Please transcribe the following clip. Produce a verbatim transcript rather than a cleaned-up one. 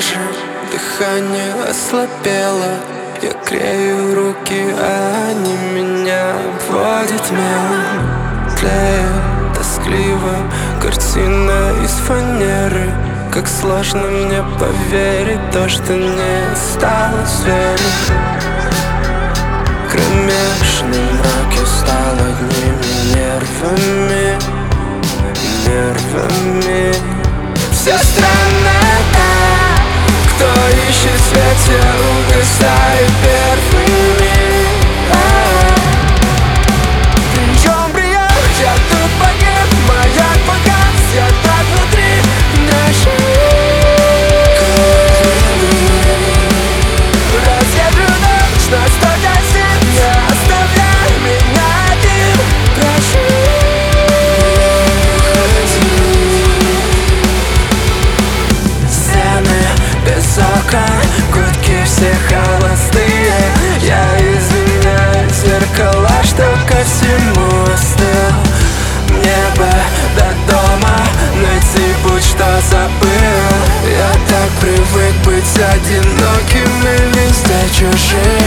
коже, дыхание ослабело. Я грею руки, а они меня обводят мелом. Тлеет тоскливо картина из фанеры. Как сложно мне поверить то, что не осталось веры. Кромешный мрак, я стал одними нервами, нервами. Все странно так, кто ищет свет, те угасают первыми. Причем приехать, я тут погиб, маяк погас, я так внутри нашей. Разъедрю ночь на сто десять, не оставляй меня один, прошу. Сцены без окон, гудки все холостые. Я извиняюсь, зеркала, что ко всему остыл. Мне бы до дома найти путь, что забыл. Я так привык быть одиноким и везде чужим.